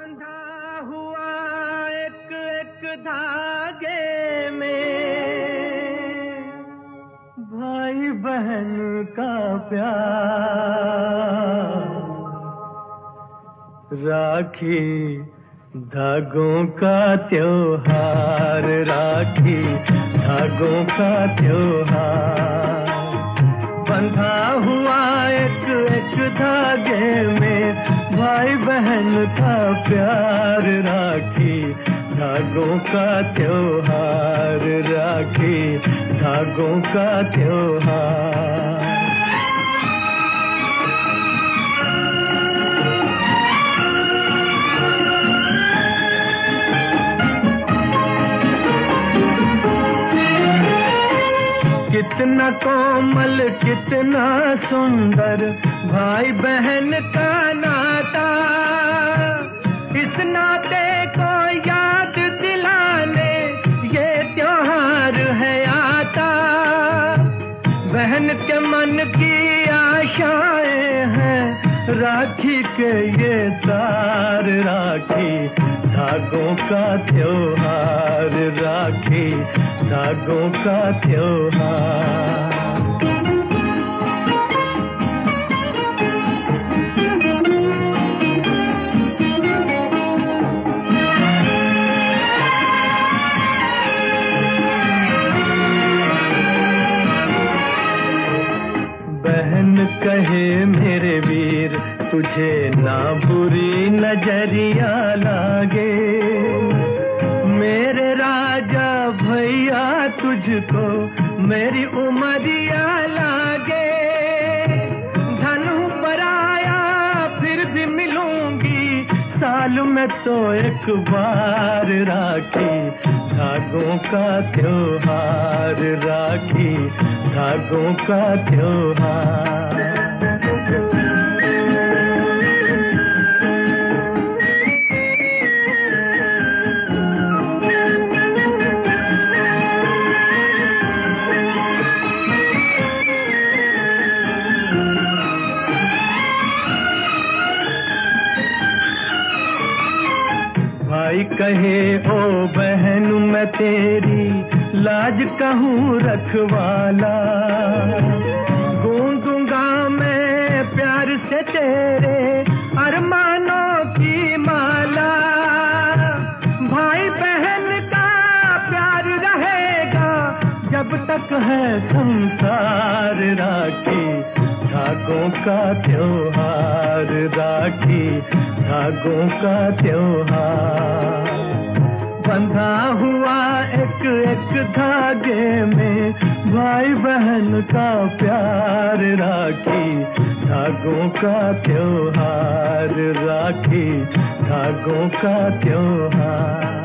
बंधा हुआ एक एक धागे में भाई बहन का प्यार, राखी धागों का त्योहार, राखी धागों का त्योहार। बंधा हुआ एक एक धागे में भाई बहन का प्यार, राखी धागों का त्योहार, राखी धागों का त्योहार। कितना कोमल कितना सुंदर भाई बहन का नाता, इस नाते को याद दिलाने ये त्योहार है आता। बहन के मन की आशाएं हैं राखी के ये तार, राखी धागों का त्योहार, राखी धागों का त्योहार। बहन कहे मेरे वीर तुझे ना बुरी नजरिया लागे, मेरे राजा भैया तुझको मेरी उमरिया लागे। धन पर आया फिर भी मिलूंगी साल में तो एक बार, राखी धागों का त्योहार, राखी धागों का त्योहार। भाई कहे ओ बहन मैं तेरी लाज कहूँ रखवाला, गूंजूंगा मैं प्यार से तेरे अरमानों की माला। भाई बहन का प्यार रहेगा जब तक है संसार, राखी धागों का त्योहार, राखी धागों का त्योहार। बंधा हुआ एक एक धागे में भाई बहन का प्यार, राखी धागों का त्योहार, राखी धागों का त्योहार।